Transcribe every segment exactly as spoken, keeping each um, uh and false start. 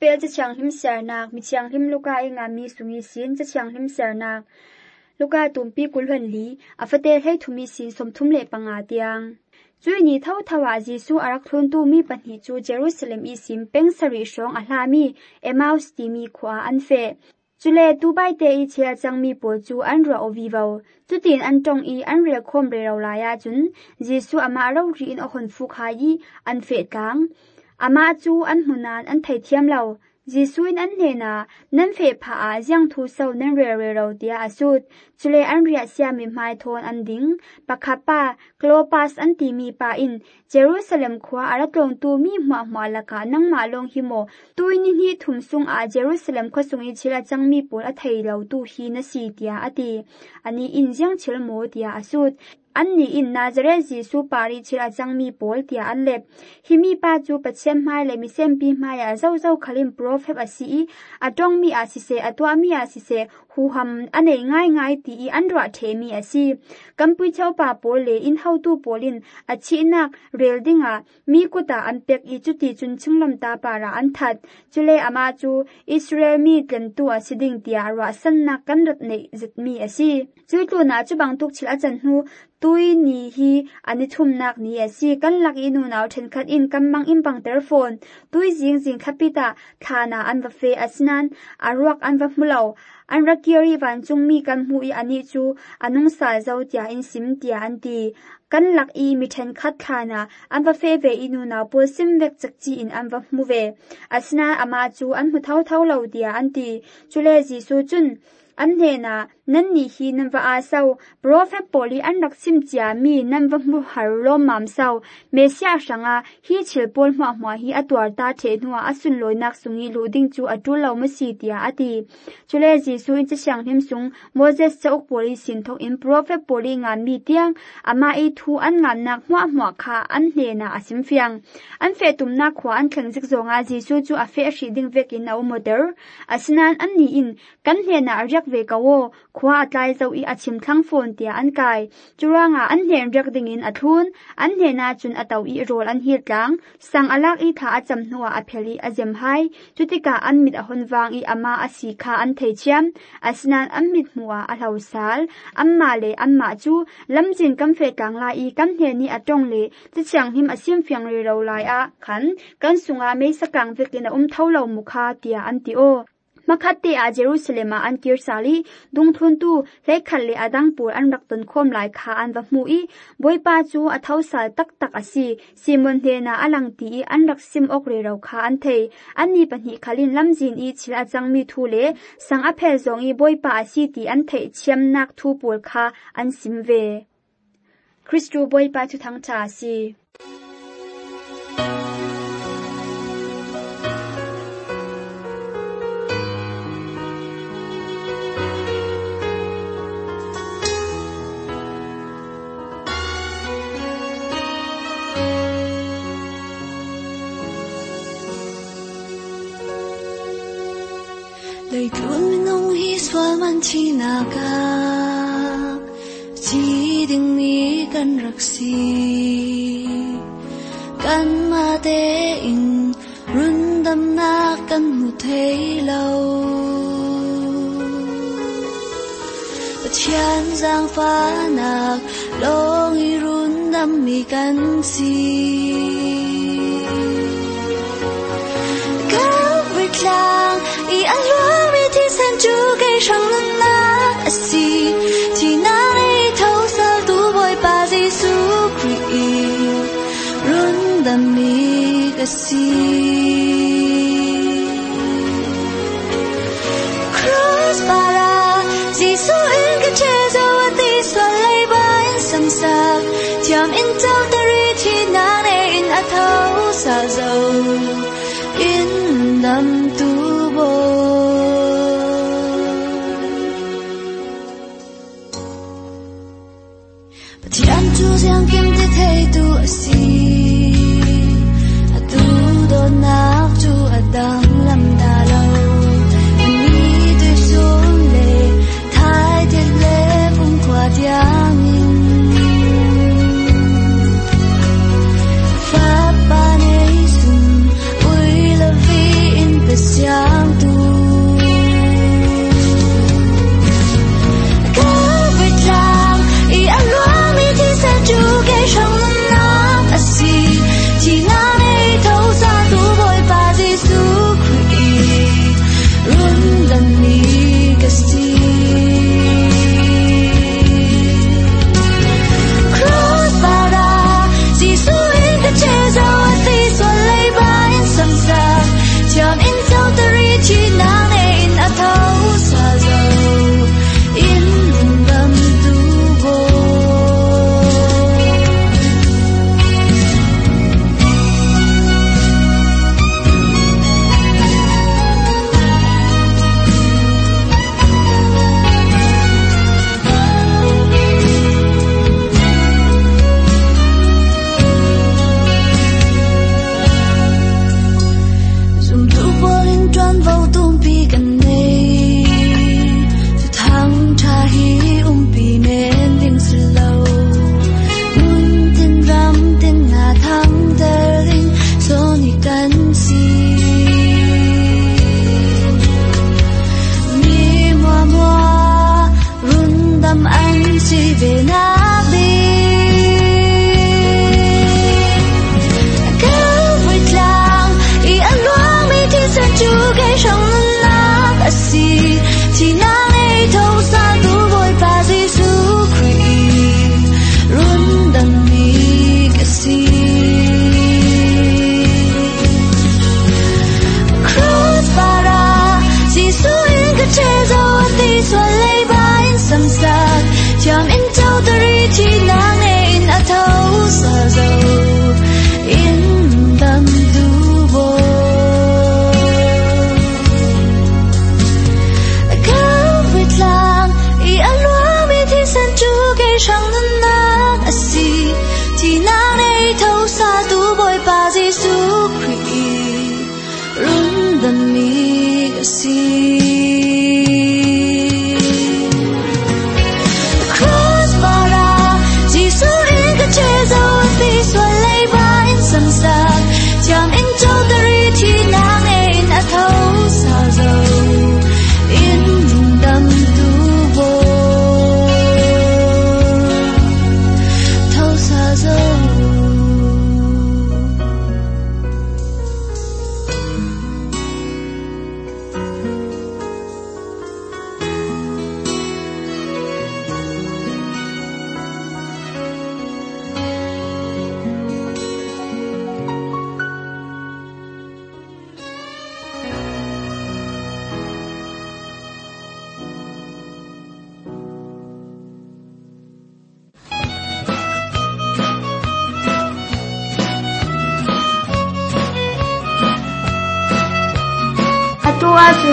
pel cha chang him sernak mi chang him luka inga mi sungi sin cha chang him sernak luka tumpi kulhan li afate hei thumi sin somthum le panga tiang chui ni thau thawa jisu arak thun tu mi pani chu Jerusalem i sim peng sari shong ahlami Emmaus ti mi khwa an fe chule tu bai te i chia chang mi po chu an ro ovivo chutin an tong i an re khom re ro la ya chun jisu ama ro ri in ohon fu khai an fe tang ama chu an hunan an thai thiam lo Jisuin an hena nan fe pha a jiang thu so nan re re ro dia asut chule an ria sia mi mai thon an ding pakhapa Clopas an ti mi pa in Jerusalem khwa aratlong tu mi ma ma laka nang ma long hi mo tuini ni thum sung a Jerusalem kho sung i chila changmi pol a thei lo tu hi na si tia ati ani in jiang chil mo dia asut Anni in Nazareth Jisu pari chila changmi pol tia an lep himi pa chu pachem mai le mi sem pi mai a zau zau khalim prophet asi atong mi asise atwa mi asise hu ham ane ngai ngai ti i andra themi asi kampui chau pa pol le in how tu polin achi nak reldinga mi kuta an pek i chuti chun chunglam ta para an that chule ama chu Israel mi tlen tu asiding tia ra san na kan rat nei zit mi asi chu tu na chu bang tuk chila chan hu tui ni hi ani thum nak ni asi kan lak inu naw then khat in kam mang im pang telephone tui jing jing khapita thana an va fe asnan arwak an va mulo an rakiri van chungmi kan hu i ani chu anung sa zau tia in sim tia an ti kan lak i mi then khat thana an va fe ve inu naw pol sim vek chakchi in an va mu ve asna ama chu an hu thau thau lo tia an ti chule ji su chun an hena nan ni hi nan va a sau prophet poli an rak sim chia mi nan va mu har lo mam sau mesia sanga hi chil pol ma ma hi atwar ta the nuwa asun loi nak sungi luding chu atul lo ma si tia ati chule ji su in chang him sung Moses cha ok poli sin thok in prophet poli ngan mi tiang ama e thu an ngan nak hwa hwa kha an hena asim fiang an fe tum na khwa an thleng jik zonga ji su chu a fe shi ding vekin au moder asnan an ni in kan hena aryak ve kawo khwa atlai zau i achim thlang phone tia an kai churanga an hen rak ding in athun an hena chun atau i rol an hi tlang sang alak i tha acham hnuwa a pheli azem hai chutika an mit a honwang i ama asi kha an thei chiam asnan an mit hnuwa a hlausal amma le amma chu lamjin kam fe tang la i kam he ni atong le chi chang him asim fiang re ro lai a khan kan sunga me sakang vekin um thaulo mukha tia an ti o Makati a Jerusalem a an kir sali dung thun tu le khalle adang pur an rak ton khom lai kha an va mu i boipa chu a thau sal tak tak asi simon he na alang ti an rak sim ok re ro kha an thei ani pani khalin lamjin i chila changmi thu le sang a phel zong i boipa asi ti an thei chiam nak thu pur kha an sim ve Christu boipa chu thang cha si Lời thương nông hi xóa man chi naga chỉ đừng nghĩ cần rắc si cần mà để in run đâm na cần một thấy lâu chán giang phá nạc lo nghi run đâm mi cần si các việc lang i an lo mi thi sen chu gây sang lưng na asi chỉ nai thâu sao tu boy pa Giêsu Christ run đam mi asi cross para Giêsu in cái che dấu ati xoa lấy bay sam sa tiam in tao tari thi na ne in a thâu sa dấu in đam tu Giang kim te thei tu asi atu do nak tu adang lam da lo ni tu sum le thai te le pum kwa diang in fa pa nei sun ui la vi in the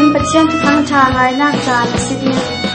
pathian thu thang tha ngai nak chan asidi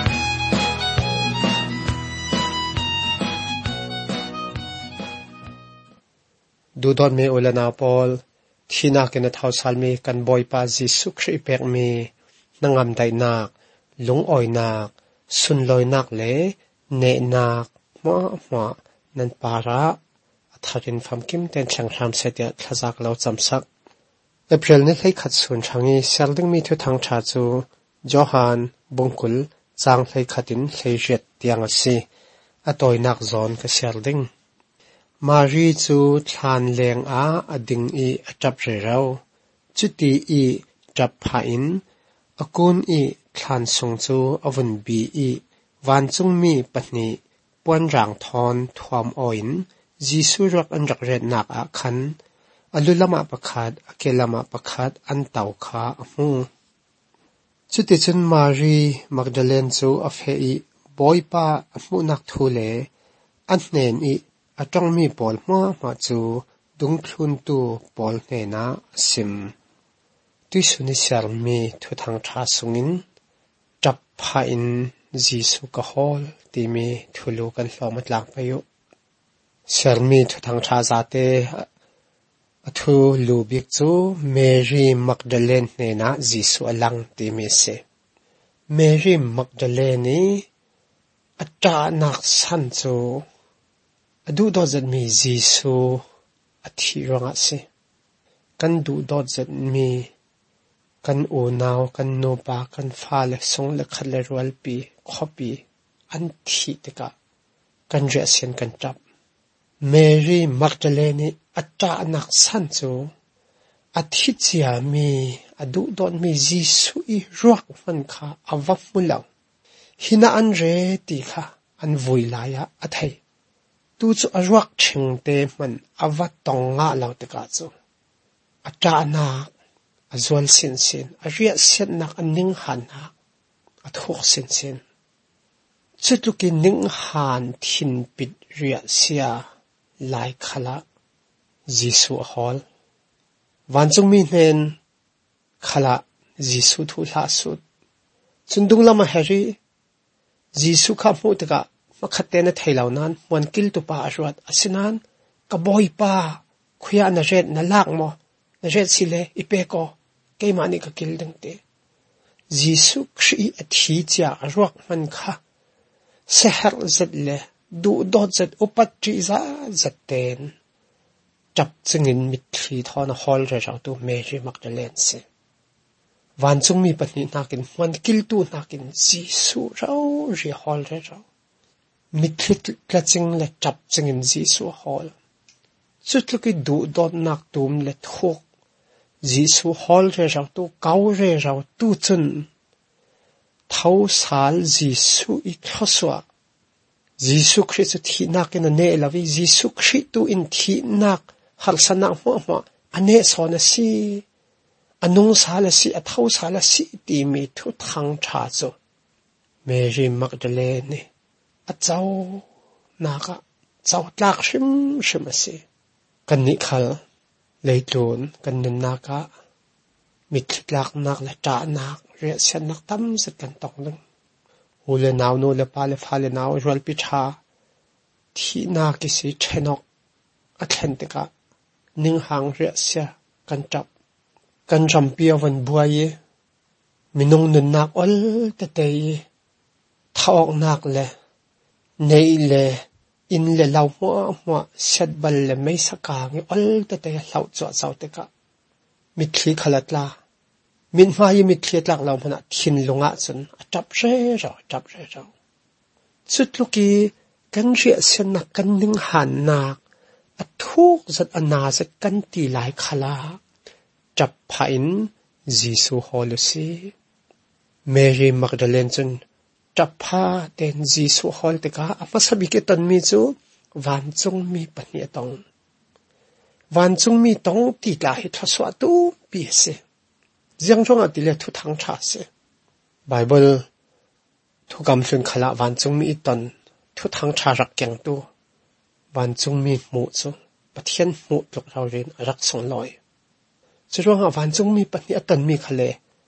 ดูดอนเมอุลนาปอลที่นักเนทาวซัลมีกันบอยปาจิสุคริเปกมีนางามไดนักหลงอ้อยนักสุนลอยนักเลเนนักมามานันปาระทารินฟามกิมเตนช่างรำเสด็จทจักเราจำสักเอพริลนี้ให้ขัดส่วนช่างนี้เซลดึงมีทุทางชาจูจอฮันบงกุลจางให้ขัดินให้เจ็ดเตียงสีอตอยนักจอนกับเซลดึงมารีจูทานแรงอาอดิงอีจับเร็วจุตีอีจับพาอินอกุนอีทานสงจูอวันบีอีวันจงมีปนีปวนร่างทอนทวมอ่อยนจีสุรักอันรักเร็ดนักอาคันอลุลมาประคัดอเกลมาประคัดอันเต่าขามูจุติจุนมารีมักดาเลนจูอเฟอีบอยป้ามูนักทูเลอันเนนอีอาจงมีปอลมามาจูดุงคลุนตูปอลเนนาซิมตุสุนิสารมีทุทางชาสุงินจับพาอินจีสุกฮอลตีมีทุลูกันลอมัดลังไปยุสารมีทุทางชาซาเตทุลูบิกจูเมรีมักดาเลนเนนาจีสุอลังตีมีเซเมรีมักดาเลนีอาจารย์นักสันจูดูดอจัดมีจีสูอธิรังสิกันดูดอจัดมีกันโอนาวกันโนบากันฟ้าเล็กสงเล็กขัดเลรัวลปีขบีอันทีเดกะกันเจเซียนกันจับเมรีมักดาเลนีอาจารย์นักสันจูอธิเจียมีอดูดอนมีจีสูอีรักมันค่ะอวับมุลังหินาอันเรติค่ะอันวุยลายะอัฐยตูจูอรักเชิงเตมันอวัตตองงะเหล่าตะกาจูอาจารย์นักอจวลสินสินอเรียเสียนักอันนิ่งหันนักอทุกสินสินจุดลุกินิ่งหันทินปิดเรียเสียลายขละจิสุฮอลวันจงมีเนนขละจิสุทุลาสุดจุนดุงละมาเฮรีจิสุข้ามหูตะกะมาขัดเตนไทยเหล่านั้นวันกิลตุปาอรวดอสินันกบอยป้าคุยานเรศนลากมอนเรศสิเลอิเปโกเกมานิกกิลดังเตจิสุครีอธิจาอรวกมันค่ะเสหรจัดเลดูดอดจัดอุปัตจิซาจัดเตนจับจึงินมิตรีทอนฮอลเรจาตูเมรีมักดาเลนเซวันจงมีปนินักินวันกิลตูนักินจิสุเราเรียฮอลเรจามิตรกระจิงและจับจึงจีสุฮอลจุดลุกดูดอนนักตูมและทุกจีสุฮอลเรื่องตัวเก่าเรื่องตัวจุนเท่าสาลจีสุอีกข้อสวะจีสุคริสต์ที่นักในเนลวิจีสุคริสต์ตัวอินที่นักหัลสนักหัวหัวอันเนสอนสิอันนุ่งสาลสิอันเท่าสาลสิที่มีทุกทางชาโจเมรีมักดาเลนีอาเจ้านักเจ้าลักชิมชิมสิกันนิคัลเลยโดนกันนินนักมิตรลักนักและจ่านักเรียกเส้นนักตั้มสักกันตองนึงหูเลนาวโนเลปาเลฟาเลนาวรัลปิชาที่นักกิสิเชนกอัตเลนติกะนิ่งหางเรียกเสียกันจับกันจำเปียวันบัวเยมินงนินนักอัลตะเตยท้าออกนักเลยในเลอินเลเหล่าหัวหัวเสดบัลเลไม่สักการ์อัลตะเตยเหล่าจวดเจ้าเตกะมิตรีขลัดลามินมายิมิตรีหลักเราพนักทินลงอ่ะจนจับเร่เราจับเร่เราสุดลูกีกันเรียเสียนักกันนิ่งหันนักอัดทุกจัดอนาจัดกันตีหลายขลาจับพายน์จีสุฮอลซีเมรีมักดาเลนจนจับผ้าเดินจีสุฮอลติกาอามาสบิกตันมีจูวันจงมีปัญญาตองวันจงมีตองตีลายทัศวตูปีเสยังจงอติเลทุทางชาเสไบเบิลทุกคำสุนขละวันจงมีตันทุทางชารักแกงตัววันจงมีหมู่จูปะเทียนหมู่ตกเราเรียนรักสองลอยจะรู้ว่าวันจงมีปัญญาตันมีขะเล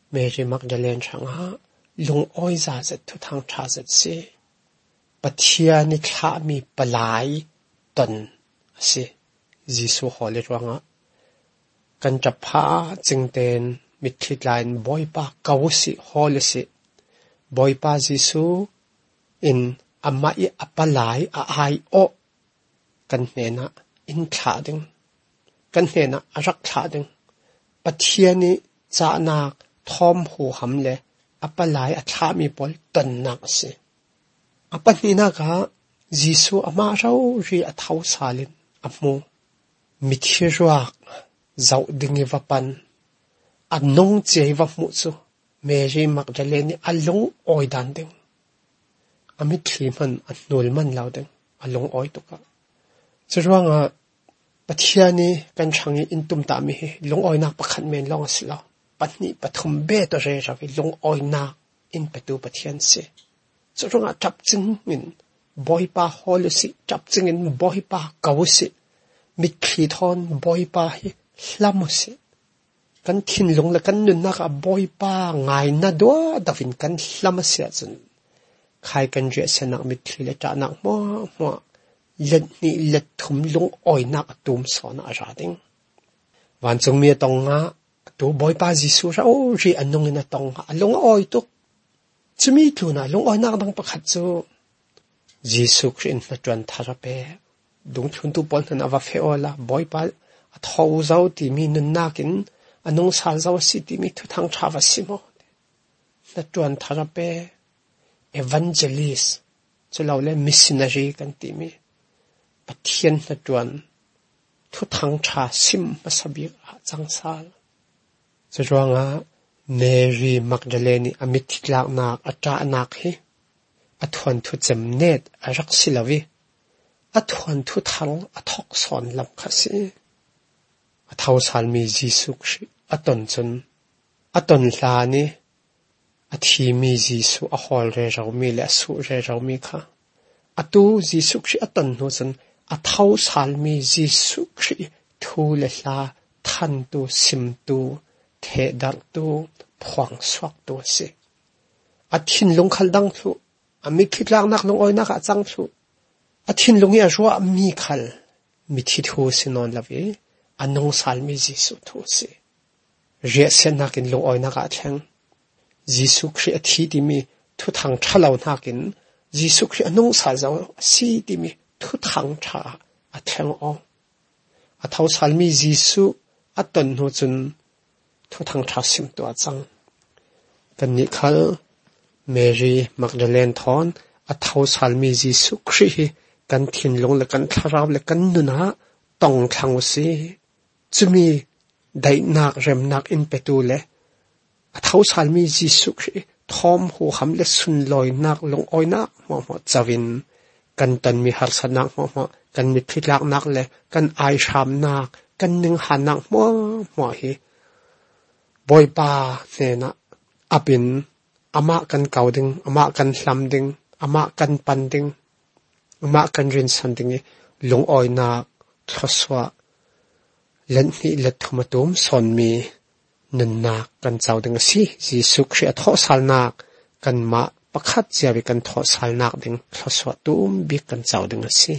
เมริมักดาเลนช่างฮะลงอ้อยซาเสทุทางชาเสสิปัทยานิข้ามีปลายตนสิยิสุฮอลิรังะกันจับพาจึงเตนมิตรลายบอยปาเกาสิฮอลิสิบอยปายิสุอินอามาอีอัปลายอาไอโอกันเนนะอินขาดึงกันเนนะรักขาดึงปัทยานิจานาทอมหูหำเลอัปลายอัฐามีบอลตันนักสิอัปนี้นักะยิสุอามาเราเรียท้าวสาลินอัมโมมิเทรักเจ้าดึงวัปันอันนงเจวับมุสุเมรีมักจะเล่นอันลงอ้อยดันดึงอามิทลีมันอันนูลมันเหล่าดึงอันลงอ้อยตุกะจะว่าไงปัทยานี้กันช่างอินตุมตามีลงอ้อยนักประคันเมนลองสิลาปัจจุบันทุมเบตัวเรจาวิลงอ้อยนักอินประตูปัทยันเสจะรู้ว่าจับจึงอินบอยปาฮอลสิจับจึงอินบอยปาเกาสิมิคลีทอนบอยปาฮิลามุสิกันทิ้งลงแล้วกันนุนนักบอยปาไงน่าดัวดาวินกันลามุสิจนใครกันเจสนักมิคลีและจานักมัวมัวเล็ดนี่เล็ดทุมลงอ้อยนักตุมสอนอาจารย์ดิงวันจงมีตรงงะตัวบอยปาจิสุเราเรียนนงในตองหาลงอ้อยตุกจะมีตัวน่ะลงอ้อยนักดังประคัตจูจิสุครินต์จวนทาราเปดงทุนตุปอนนันอวาเฟโอลาบอยปาท้าวเจ้าที่มีนุนนักินอันนงสาเจ้าสิที่มีทุกทางชาวสิโมนัจวนทาราเปเอวันเจลิสจะเล่าเลยมิสซินารีกันที่มีปฏิญาณนัจวนทุกทางชาซิมมาสบิกจังสาลจะร้องอ่ะเมรีมักดาเลนีอมิติลากนักอาจารย์นักฮีอัฐวันทุจมเนตอารักศิลวิอัฐวันทุทังอัทอกสอนลำคสีอัทาวสาลมีจิสุกชีอัตนจนอัตนลานีอัทีมีจิสุอฮอลเรจาวมีและสุเรจาวมีค่ะอัตูจิสุกชีอัตนโนจนอัทาวสาลมีจิสุกชีทูเลลาทันตูซิมตูเทดักตูพวงสวักตัวสิอาทินลงขัลดังทุอามิคิดลางนักลงอ้อยนักอาจังทุอาทินลงยาชัวมีขัลมิทิทูสินอนลาวีอันนงสาลมีจิสุทูสิเรียเสนักินลงอ้อยนักอาแทงจิสุครีอาทิที่มีทุทางชะลาวนักินจิสุครีอันนงสาลเจ้าสีที่มีทุทางชาอาแทงอ๋ออาท้าวสาลมีจิสุอัตนโนจุนทุกทางชาสิมตัวจังกันนี้เขาเมรีมักดาเลนทอนอัฐาวสาลมีจิสุครีกันทิ้งลงและกันทาราวและกันนุนะต้องทางสิจะมีได้นักเริ่มนักอินเปตูเลอัฐาวสาลมีจิสุครีทอมหูหำและสุนลอยนักลงอ้อยนักมอมจาวินกันตันมีหารสนักมอมกันมีพิลักนักและกันไอชามนักกันหนึ่งหานักมอมอฮีบอยปาเนี่ยนะอาบินอามากันเก่าดึงอามากันลำดึงอามากันปันดึงอามากันรินสันดึงลงอ้อยนักทศวะเล่นนี่เล็ดทุมาตุมสอนมีนันนักกันเจ้าดึงสิจิสุครีทอสัลนักกันมาประคัดเจียวิกันทอสัลนักดึงทศวะตุมบิกันเจ้าดึงสิ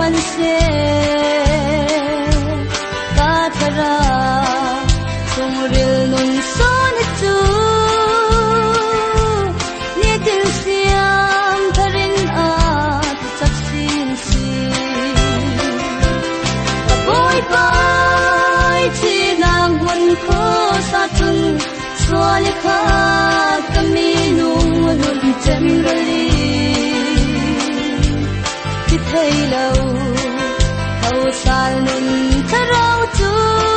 an se ka thara sungril nun son chu ni til siam tharin a chak sin si boy boy chi nang hun ko sa chun swal kha kami nung nun chem rali ki thei lo hau sal nun tharau chu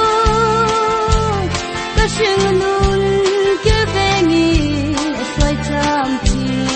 ka shing nun ke bengi swai cham chi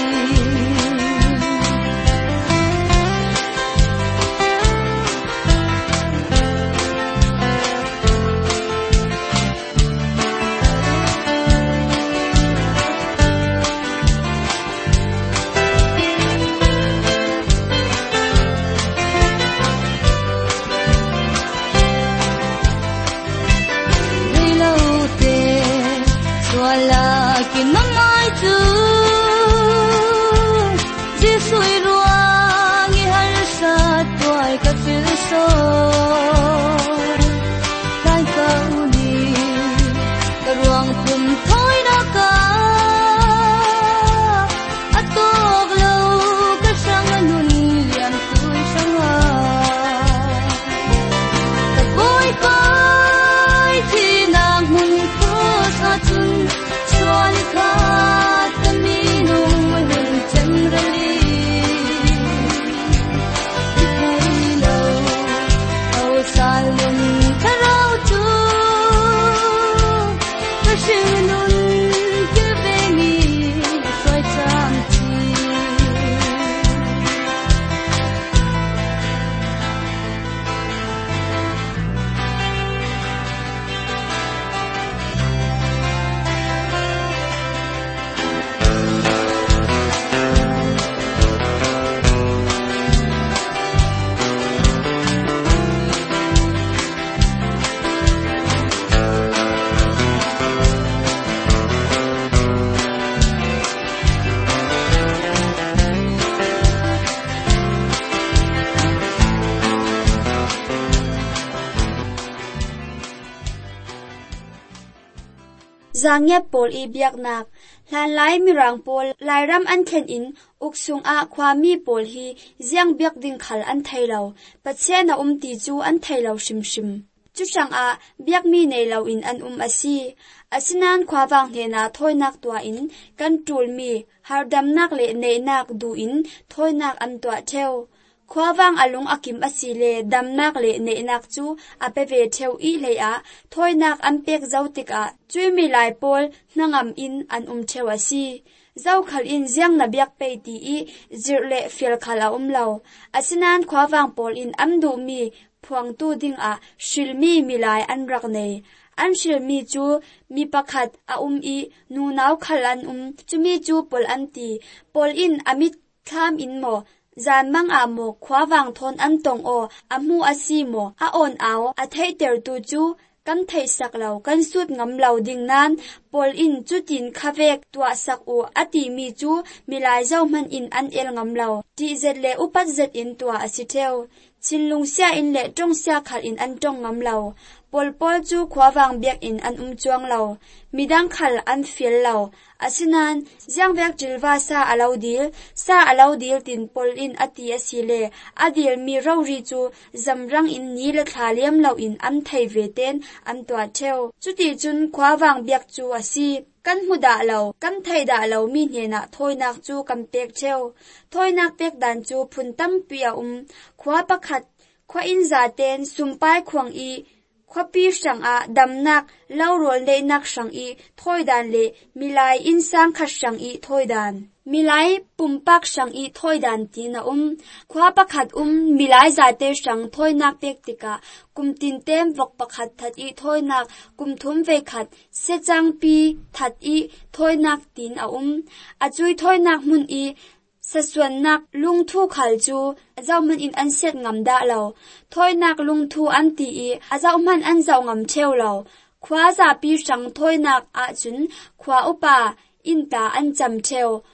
Zangya pol i biak nak lan lai mirang pol lai ram an thlen in uksung a khwami pol hi ziang biak ding khal an thailo patche na um ti chu an thailo shim shim chu chang a biak mi nei lo in an um asi asinan khwawang he na thoinak tua in kan tul mi hardam nak le nei nak du in thoinak an tua theu khwawang alung akim asile damnak le nenak chu apeve theu i le a thoinak ampek zautik a chui mi lai pol nangam in an um theu asi zau khal in ziang na biak pe ti i zirle fel khala umlo asinan khwawang pol in amdu mi phuang tu ding a shilmi milai an rak nei an shilmi chu mi pakhat a um i nu naw khal an um chumi chu pol an ti pol in amit kham in mo zan mang a mo khwawang thon an tong o amu asi mo a on aw a thei ter tu chu kan thei sak lo kan sut ngam lo ding nan pol in chu tin khavek tua sak o ati mi chu milai zau man in an el ngam lo ti zet le upat zet in tua asi theu chinlung sia in le tong sia khal in an tong ngam lo pol pol chu khwawang biak in an um chuang lo midang khal an fil lo asinan ziang vek jilwa sa alaudil sa alaudil tin pol in ati asile adil mi rawri chu zamrang in ni le thlaliam lo in am thei ve ten am twa theu chuti chun khwawang biak chu asi kan huda lo kan thei da lo mi hena thoinak chu kam pek theu thoinak pek dan chu phun tam pia um khwa pakhat khwa in za ten sumpai khwang i khwapi sang a damnak laurol le nak sang i thoidan le milai insang khat sang i thoidan milai pumpak sang i thoidan ti na um khwa pakhat um milai zate sang thoinak pek tika kumtin tem vok pakhat that i thoinak kumthum ve khat se chang pi that i thoinak tin a um achui thoinak mun i saswan nak lung thu khal chu azau man in an set ngam da lo thoi nak lung thu an ti i azau man an zau ngam theu lo khwa za pi sang thoi nak a chun khwa upa in ta an cham theu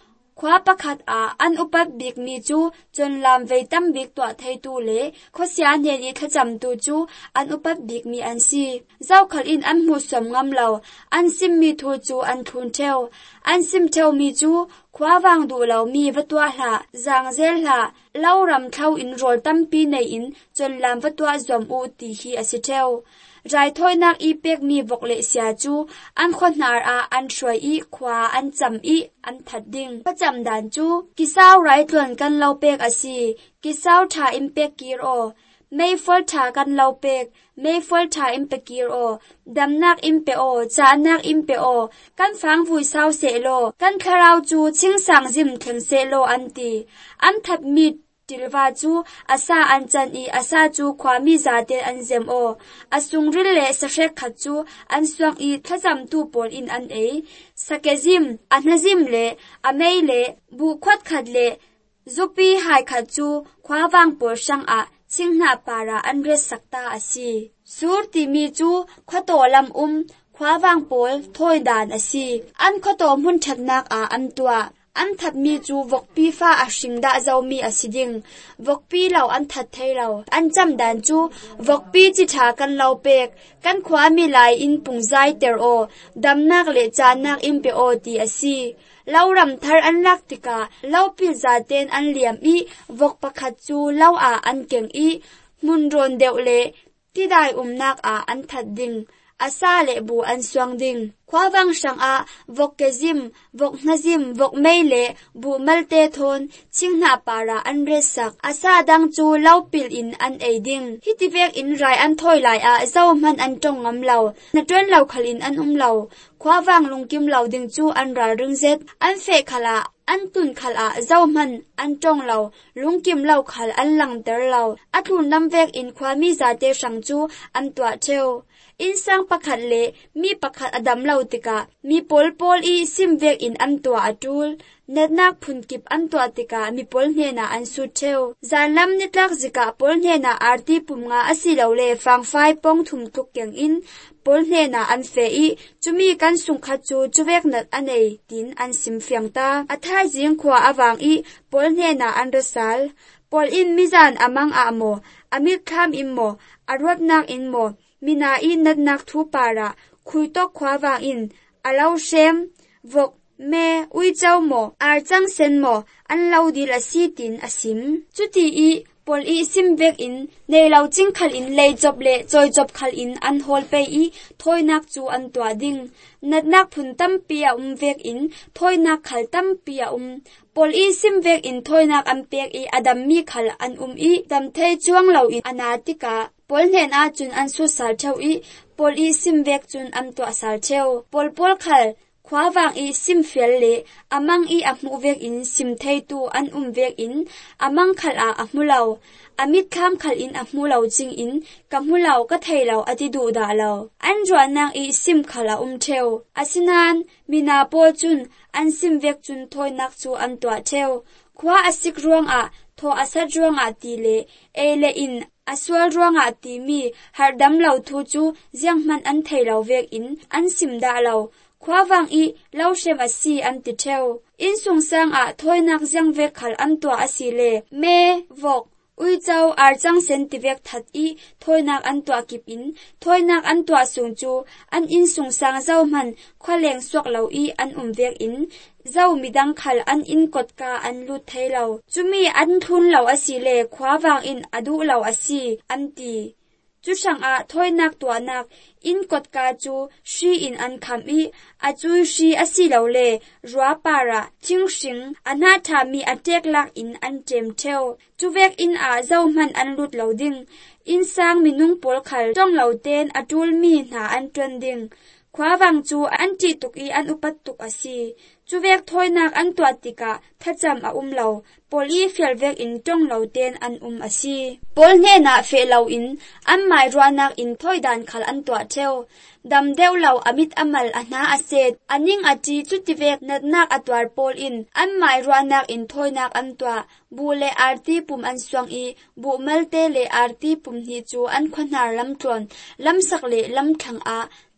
khwa pakhat a an upat bik mi chu chon lam vei tam bik twa thei tu le khosia ne ni thacham tu chu an upat bik mi an si zau khal in an mu som ngam lo an sim mi thu chu an thun theu an sim theu mi chu khwa wang du lo mi watwa hla zang zel hla lau ram thau in rol tam pi nei in chon lam watwa zom u ti hi asi theu rai thoi nak i pek mi vok le sia chu an khonnar a an shroi i khwa an cham i an that ding pacham dan chu kisau rai tlon kan lo pek asi kisau tha im pek kir o mei fol tha kan lo pek mei fol tha im pe kir o dam nak im pe o cha nak im pe o kan phang vui sau se lo kan kharau chu ching sang jim theng se lo an ti an that mi tilwa chu asa an chan i asa chu khwami zate an zem o asung ril le shrek khat chu an swang i thajam tu pol in an e sakezim anazim le amei le bu khwat khat le zupi hai khat chu khwawang por sang a chingna para an re sakta asi sur ti mi chu khwato lam um khwawang pol thoi dan asi an khwato mun thatnak a an tua an that mi chu vok pi fa a hringda zo mi asiding vok pi lo an that thei lo an cham dan chu vok pi chi tha kan lo pek kan khwa mi lai in pungzai ter o damnak le chanak im pe o ti asi lauram thar an lak tika lau pi za ten an liam i vok pakhat chu lau a an keng i mun ron deuh le ti dai umnak a an that ding asa le bu an swang ding khwawang sang a vok kezim vok nazim vok meile bu malte thon chingna para an resak asa dang chu lau pil in an eiding hitivek in rai an thoi lai a zo man an tong ngam lo na tren lau khalin an um lo khwawang lungkim lo ding chu an ra ring zet an fe khala an tun khal a zo man an tong lo lungkim lo khal an lang ter lo athun lam vek in khwami zate sang chu an twa theu in sang pakhat le mi pakhat adam lo tika mi pol pol i sim vek in an twa atul netnak phun kip an twa tika mi pol hne na an su theu zanlam nitlak zika pol hne na arti pumnga asi lo le fang fai pong thum tuk kyang in pol hne na an fe i chumi kan sung kha chu chuwek nat anei tin an sim fyang ta athai jing khwa awang i pol hne na an rasal pol in mizan amang a mo amit kham im mo arwat nak in mo mina i nat nak thu para khui to khwa wang in alau shem vok me ui chau mo ar chang sen mo an lau dil asi tin asim chuti i pol i sim vek in nei lau ching khal in lei job le choi job khal in an hol pe i thoi nak chu an twa ding nat nak phun tam pia um vek in thoi nak khal tam pia um pol i sim vek in thoi nak am pek i adam mi khal an um i dam thei chuang lo in anatika pol nen a chun an su sal theu i pol i sim vek chun am twa sal theu pol pol khal khwawang i sim fel le amang i amu vek in sim thei tu an um vek in amang khal a amulau amit kham khal in amulau ching in kamulau ka theilau ati du da lo an ron nang i sim khala um theu asinan mina pol chun an sim vek chun thoi nak chu an twa theu khwa asik ruang a tho asat ruang a ti le e le in aswal ruang a ti mi hardam lau thu chu jiang man an theilau vek in an sim da lo khwawang i lau shem asi an ti theu in sung sang a thoi nak jiang vek khal an twa asi le me vok ui chau ar chang sen ti vek that i thoi nak an twa kip in thoi nak an twa sung chu an in sung sang zau man khwaleng swak lo i an um vek in zau midang khal an in kot ka an lu thei lo chumi an thun lo asi le khwawang in adu lo asi an ti chu sang a thoi nak twa nak in kot ka chu shi in an kham i a chu shi asi lo le rwa para ching sing ana tha mi atek lak in an tem theu chu vek in a zau man an lut lo ding in sang minung pol khal tong lo ten atul mi na an tron ding khwawang chu an ti tuk i an upat tuk asi chu vek thoi nak an twa tika thacham a um lo pol i fel vek in tong lo ten an um asi pol hne na fe lo in an mai ruanak in thoi dan khal an twa theu dam deu lo amit amal ana aset aning ati chuti vek nat nak atwar pol in an mai ruanak in thoi nak an twa bu le arti pum an swang i bu malte le arti pum hi chu an khonar lam tron lam sak le lam thang a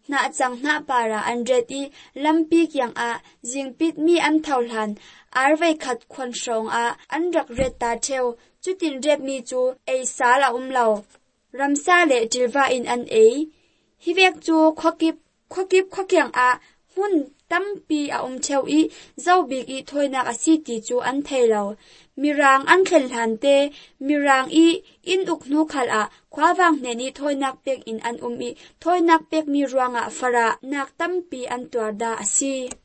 na chang na para andret i lampi kyang a jingpit mi an thaulan arvei khat khon song a anrak ret ta theu chutin rep mi chu ei sala umlo ramsa le tilwa in an ei hivek chu khokip khokip khokyang a hun tampi a um theu i zobik i thoinak a city chu an thailo mirang an khel hante mirang i in uknu khal a khwawang ne ni thoinak pek in an um i thoinak pek mi ruanga fara nak tampi an tuarda asi